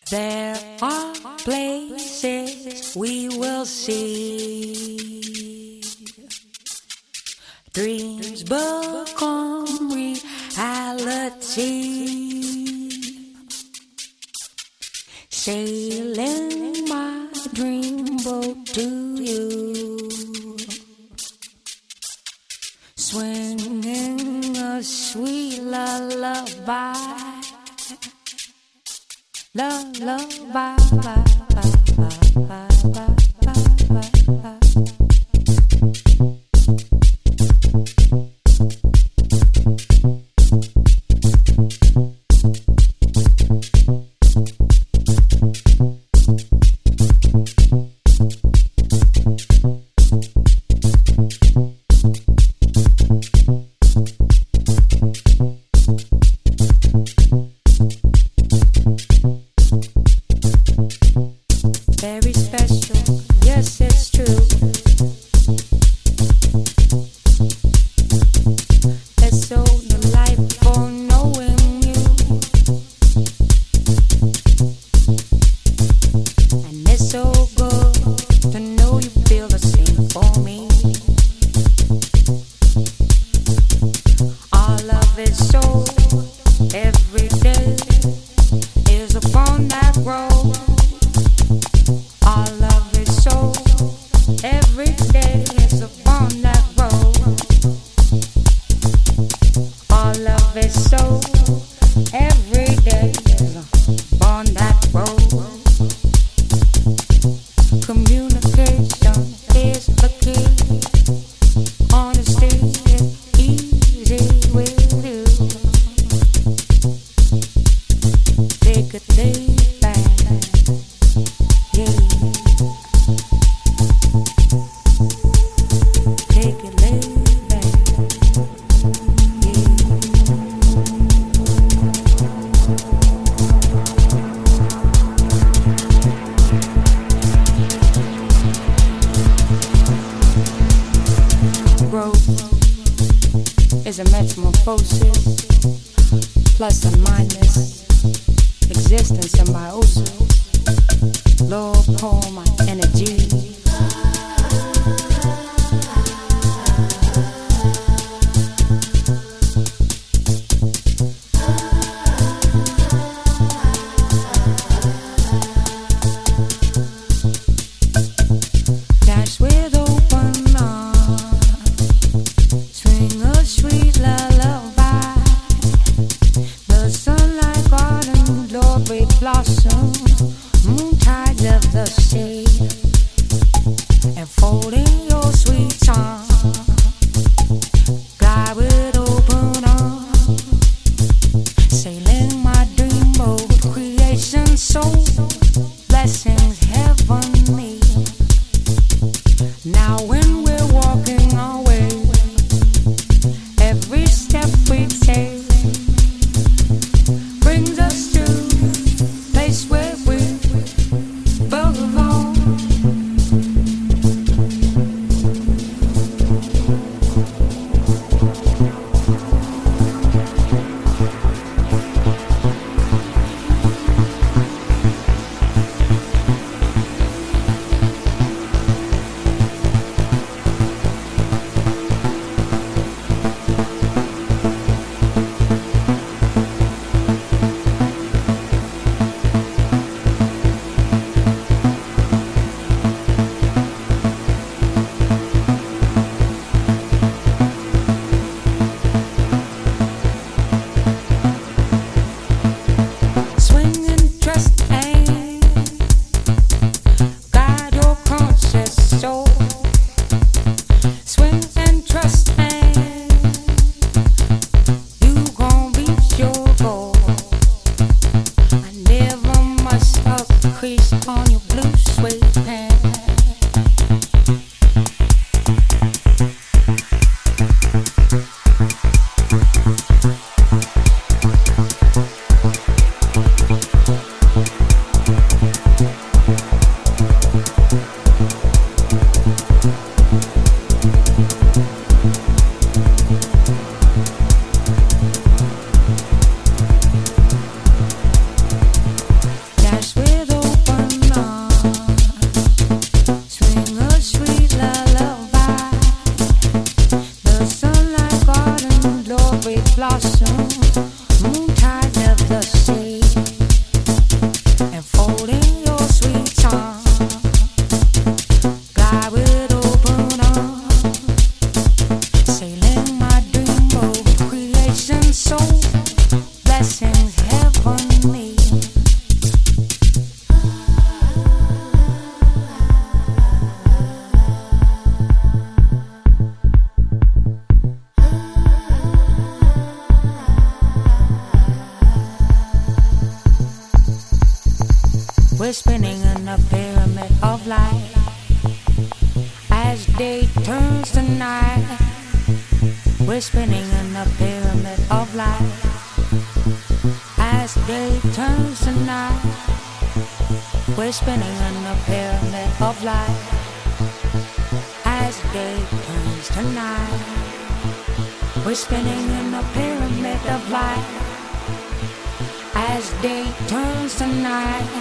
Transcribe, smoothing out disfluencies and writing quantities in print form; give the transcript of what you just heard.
There are places we will see. Dreams become reality. Sailing my dream boat to you. Swinging a sweet lullaby. Lullaby. Very special, yes, it's true. There's so no life for knowing you, and it's so good to know you feel the same for me. Our love is so every day is upon that road. Our love is so every day is upon that road. Our love is so every day is upon that road. Communication is the key. Honesty is easy with you. Take a day back. Growth is a metamorphosis, plus and minus, existence symbiosis. Lord, pour my energy. Dash with open arms, swing a sweet lullaby. The sunlight garden, glory blossoms, moon tides of the sea, and folding your sweet arms, glide with open arms, sailing my dream boat, creation soul, blessings heavenly. Now when we're walking our way, every step we take brings us to a place where we belong. On your blue suede pants. Dash with We're spinning in a pyramid of light. As day turns to night, we're spinning in a pyramid of light. As day turns to night, we're spinning in a pyramid of light. As day turns to night, we're spinning in a pyramid of light. As day turns to night.